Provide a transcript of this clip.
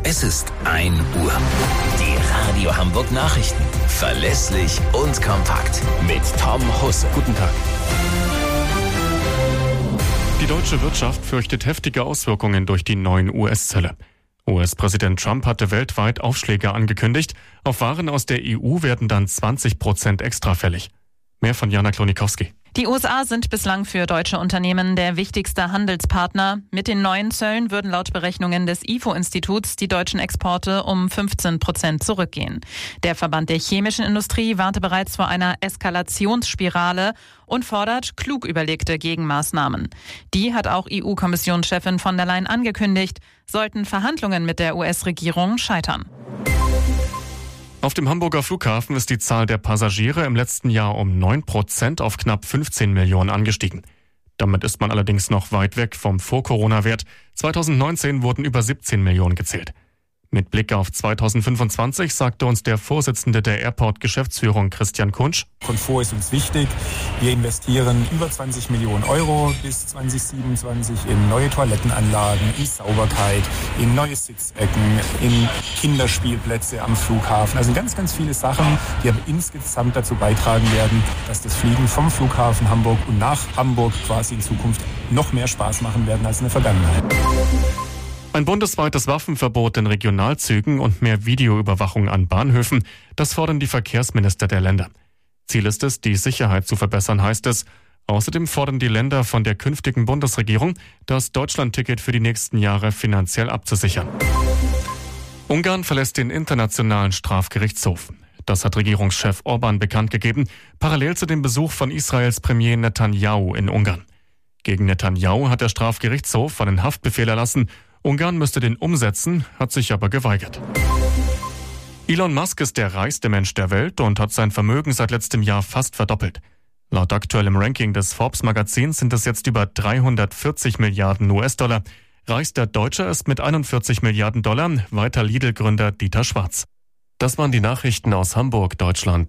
Es ist 1 Uhr. Die Radio Hamburg Nachrichten. Verlässlich und kompakt. Mit Tom Husse. Guten Tag. Die deutsche Wirtschaft fürchtet heftige Auswirkungen durch die neuen US-Zölle. US-Präsident Trump hatte weltweit Aufschläge angekündigt. Auf Waren aus der EU werden dann 20% extra fällig. Mehr von Jana Klonikowski. Die USA sind bislang für deutsche Unternehmen der wichtigste Handelspartner. Mit den neuen Zöllen würden laut Berechnungen des IFO-Instituts die deutschen Exporte um 15% zurückgehen. Der Verband der chemischen Industrie warnte bereits vor einer Eskalationsspirale und fordert klug überlegte Gegenmaßnahmen. Die hat auch EU-Kommissionschefin von der Leyen angekündigt, sollten Verhandlungen mit der US-Regierung scheitern. Auf dem Hamburger Flughafen ist die Zahl der Passagiere im letzten Jahr um 9% auf knapp 15 Millionen angestiegen. Damit ist man allerdings noch weit weg vom Vor-Corona-Wert. 2019 wurden über 17 Millionen gezählt. Mit Blick auf 2025 sagte uns der Vorsitzende der Airport-Geschäftsführung Christian Kunsch: Komfort ist uns wichtig. Wir investieren über 20 Millionen Euro bis 2027 in neue Toilettenanlagen, in Sauberkeit, in neue Sitzecken, in Kinderspielplätze am Flughafen. Also ganz, ganz viele Sachen, die aber insgesamt dazu beitragen werden, dass das Fliegen vom Flughafen Hamburg und nach Hamburg quasi in Zukunft noch mehr Spaß machen werden als in der Vergangenheit. Ein bundesweites Waffenverbot in Regionalzügen und mehr Videoüberwachung an Bahnhöfen, das fordern die Verkehrsminister der Länder. Ziel ist es, die Sicherheit zu verbessern, heißt es. Außerdem fordern die Länder von der künftigen Bundesregierung, das Deutschlandticket für die nächsten Jahre finanziell abzusichern. Ungarn verlässt den Internationalen Strafgerichtshof. Das hat Regierungschef Orban bekannt gegeben, parallel zu dem Besuch von Israels Premier Netanyahu in Ungarn. Gegen Netanyahu hat der Strafgerichtshof einen Haftbefehl erlassen. Ungarn müsste den umsetzen, hat sich aber geweigert. Elon Musk ist der reichste Mensch der Welt und hat sein Vermögen seit letztem Jahr fast verdoppelt. Laut aktuellem Ranking des Forbes-Magazins sind es jetzt über 340 Milliarden US-Dollar. Reichster Deutscher ist mit 41 Milliarden Dollar weiter Lidl-Gründer Dieter Schwarz. Das waren die Nachrichten aus Hamburg, Deutschland.